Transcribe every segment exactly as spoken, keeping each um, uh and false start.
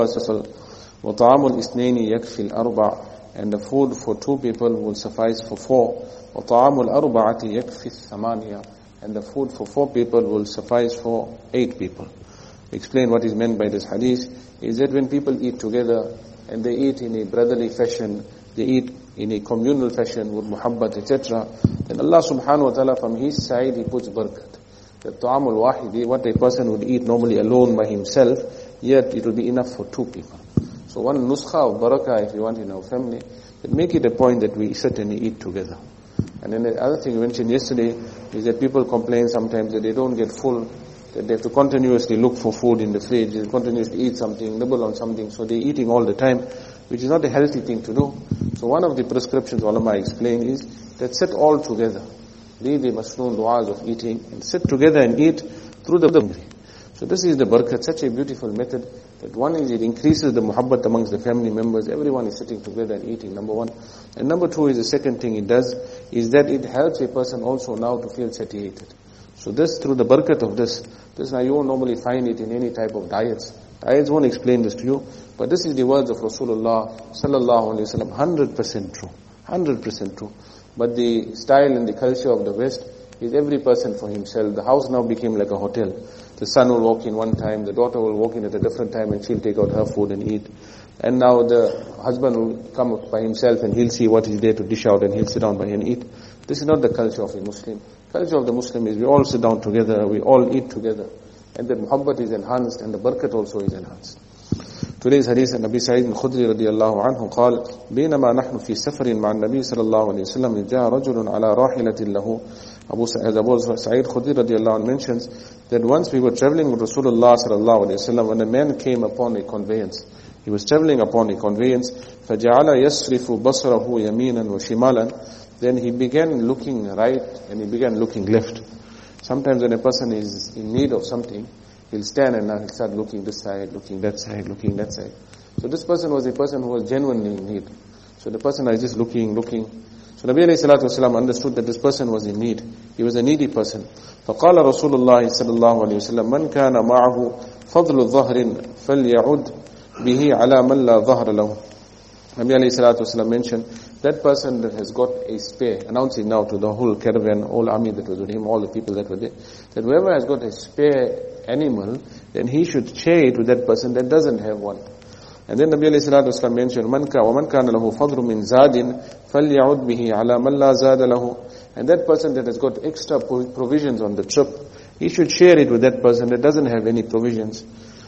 وطعام الاثنين يكفي الأربع, and the food for two people will suffice for four. وطعام الأربعة يكفي الثمانية, and the food for four people will suffice for eight people. Explain what is meant by this hadith is that when people eat together and they eat in a brotherly fashion, they eat in a communal fashion with muhabbat, et cetera, then Allah subhanahu wa ta'ala from His side He puts barakat. The ta'amul wahidi, what a person would eat normally alone by himself, yet it will be enough for two people. So one nuskha of barakah, if you want in our family, then make it a point that we sit and eat together. And then the other thing we mentioned yesterday is that people complain sometimes that they don't get full, that they have to continuously look for food in the fridge, they continuously eat something, nibble on something, so they're eating all the time, which is not a healthy thing to do. So one of the prescriptions ulama explain is that sit all together. Leave the masnoon du'as of eating and sit together and eat through the hungry. So this is the barakat, such a beautiful method that one is it increases the muhabbat amongst the family members. Everyone is sitting together and eating, number one. And number two is the second thing it does, is that it helps a person also now to feel satiated. So this, through the barakat of this, this now you won't normally find it in any type of diets. Diets won't explain this to you, but this is the words of Rasulullah sallallahu alaihi wasallam, one hundred percent true, one hundred percent true. But the style and the culture of the West is every person for himself. The house now became like a hotel. The son will walk in one time, the daughter will walk in at a different time, and she'll take out her food and eat. And now the husband will come up by himself and he'll see what is there to dish out and he'll sit down by and eat. This is not the culture of a Muslim. Culture of the Muslim is we all sit down together, we all eat together. And the muhabbat is enhanced and the barakat also is enhanced. Today's hadith of Nabi Sa'id al-Khudri radiyallahu anhu قال بينما نحن في سفر مع النبي صلى الله عليه وسلم جاء رجل على راحلة له. Abu Sa'id al-Khudri radiyallahu anhu mentions that once we were traveling with Rasulullah sallallahu alayhi wasallam, when a man came upon a conveyance, he was traveling upon a conveyance, فَجَعَلَ يَصْرِفُ بَصْرَهُ يَمِينًا وَشِمَالًا, then he began looking right and he began looking left. Sometimes when a person is in need of something, he'll stand and now he'll start looking this side, looking that side, looking that side. So this person was a person who was genuinely in need. So the person is just looking, looking. So Nabi alayhi salatu wasalam understood that this person was in need. He was a needy person. فَقَالَ رَسُولُ اللَّهِ صَلَى اللَّهُ عَلَيْهِ وسلم مَنْ كَانَ مَعَهُ فَضْلُ ظَهْرٍ فَلْيَعُدْ بِهِ عَلَى مَنْ لَا ظَهْرَ لَهُ. Nabi alayhi salatu wasalam mentioned that person that has got a spare, announcing now to the whole caravan, whole army that was with him, all the people that were there, that whoever has got a spare animal, then he should share it with that person that doesn't have one. And then Nabi alayhi salatu wasalam mentioned, مَنْ كَا وَمَنْ كَانَ لَهُ فَضْرٌ مِنْ زَادٍ فَلْيَعُدْ بِهِ عَلَى مَنْ لَا زَادَ لَهُ. And that person that has got extra provisions on the trip, he should share it with that person that doesn't have any provisions.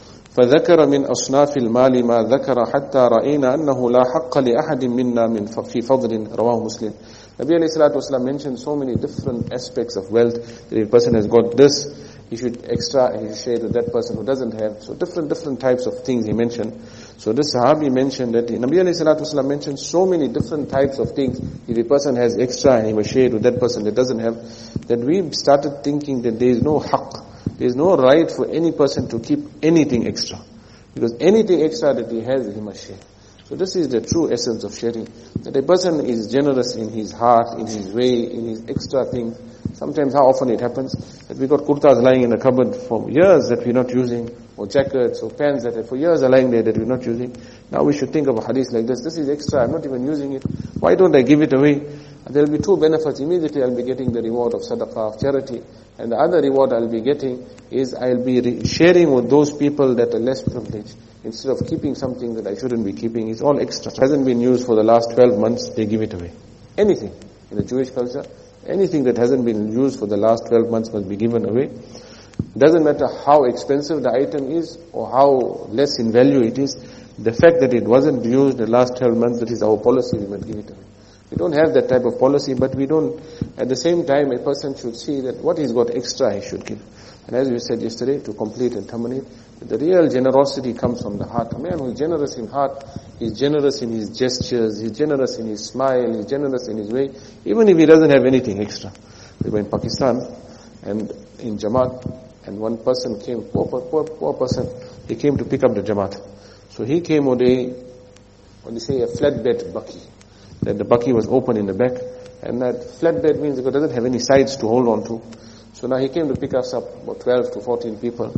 فذكر من أصناف المال ما ذكر حتى رأينا أنه لا حق لأحد منا من في فضل. رواه مسلم. Nabi alayhi salatu wasalam mentioned so many different aspects of wealth, that if a person has got this, he should extra, he should share with that person who doesn't have. So different, different types of things he mentioned. So this Sahabi mentioned that Nabi alayhi salatu wasalam mentioned so many different types of things. If a person has extra and he must share it with that person that doesn't have, that we started thinking that there is no haqq. There is no right for any person to keep anything extra. Because anything extra that he has, he must share. So this is the true essence of sharing. That a person is generous in his heart, in his way, in his extra things. Sometimes how often it happens that we got kurtas lying in the cupboard for years that we're not using, or jackets or pants that for years are lying there that we're not using. Now we should think of a hadith like this. This is extra, I'm not even using it. Why don't I give it away? There will be two benefits. Immediately I'll be getting the reward of sadaqah, of charity. And the other reward I'll be getting is I'll be re- sharing with those people that are less privileged. Instead of keeping something that I shouldn't be keeping, it's all extra. It hasn't been used for the last twelve months, they give it away. Anything in the Jewish culture, anything that hasn't been used for the last twelve months must be given away. Doesn't matter how expensive the item is or how less in value it is. The fact that it wasn't used the last twelve months, that is our policy, we must give it away. We don't have that type of policy, but we don't, at the same time, a person should see that what he's got extra, he should give. And as we said yesterday, to complete and terminate, the real generosity comes from the heart. A man who is generous in heart, he's generous in his gestures, he's generous in his smile, he's generous in his way, even if he doesn't have anything extra. We were in Pakistan, and in Jamaat, and one person came, poor, poor, poor person, he came to pick up the Jamaat. So he came with a, when they say a flatbed bucky, that the bucky was open in the back, and that flatbed means it doesn't have any sides to hold on to. So now he came to pick us up, about twelve to fourteen people,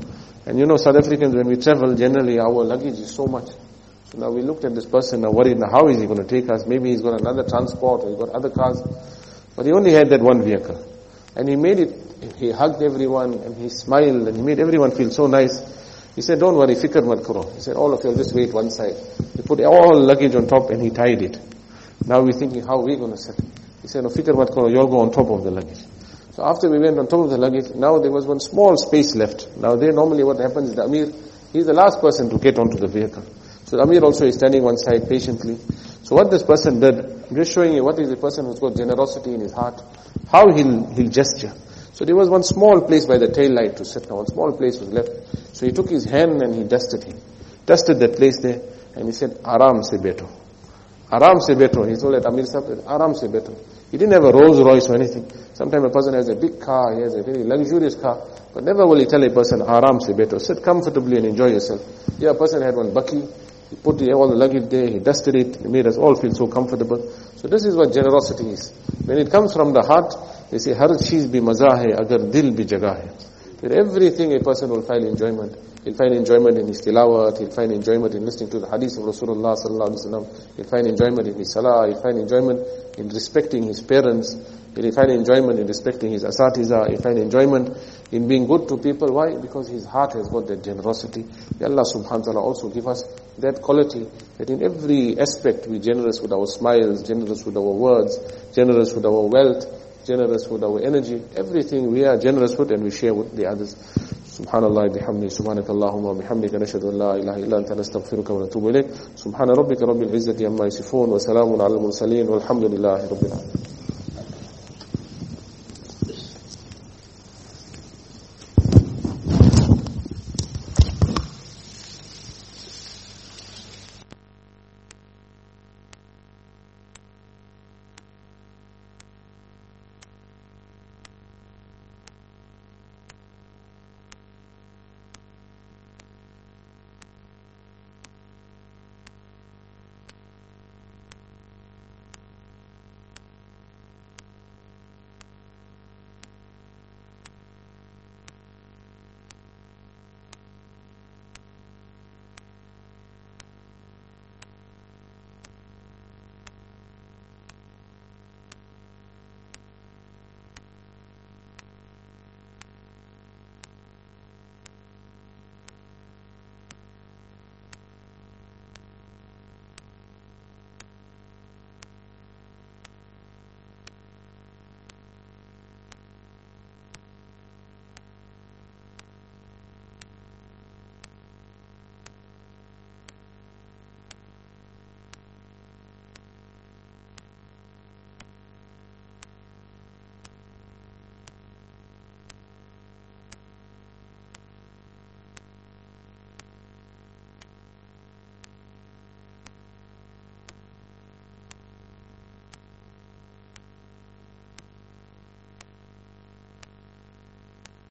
And you know, South Africans, when we travel, generally our luggage is so much. So now we looked at this person, now worried, now how is he going to take us? Maybe he's got another transport, or he's got other cars. But he only had that one vehicle. And he made it, he hugged everyone, and he smiled, and he made everyone feel so nice. He said, don't worry, fikr mat karo. He said, all of you will just wait one side. He put all luggage on top and he tied it. Now we're thinking, how are we going to sit? He said, no, fikr mat karo, you all go on top of the luggage. So after we went on top of the luggage, now there was one small space left. Now there normally what happens is the Amir, he's the last person to get onto the vehicle. So the Amir also is standing one side patiently. So what this person did, I'm just showing you what is a person who's got generosity in his heart, how he'll, he'll gesture. So there was one small place by the tail light to sit. Now one small place was left. So he took his hand and he dusted him. Dusted that place there and he said, Aram se beto. Aram se beto. He told that Amir Sahib, Aram se beto. He didn't have a Rolls Royce or anything. Sometimes a person has a big car, he has a very luxurious car, but never will he tell a person, Aram se beto. Sit comfortably and enjoy yourself. Here a person had one bucky, he put the, all the luggage there, he dusted it, he made us all feel so comfortable. So this is what generosity is. When it comes from the heart, they say, Har cheez bhi maza hai, agar dil bhi jagah hai. With everything a person will find enjoyment. He'll find enjoyment in his tilawat, he'll find enjoyment in listening to the hadith of Rasulullah sallallahu alaihi wasallam, he'll find enjoyment in his salah, he'll find enjoyment in respecting his parents, he'll find enjoyment in respecting his asatiza, he'll find enjoyment in being good to people. Why? Because his heart has got that generosity. May Allah subhanahu wa ta'ala also give us that quality, that in every aspect we're generous with our smiles, generous with our words, generous with our wealth, generous with our energy. Everything we are generous with and we share with the others. Subhanallah bihamdi, subhanakallahumma bihamdika, nashhadu an la ilaha illa anta, nastaghfiruka wa natubu ilayk. Subhana rabbika rabbil izzati amma yasifun, wa salamun ala al mursaleen, walhamdulillahi rabbil alamin.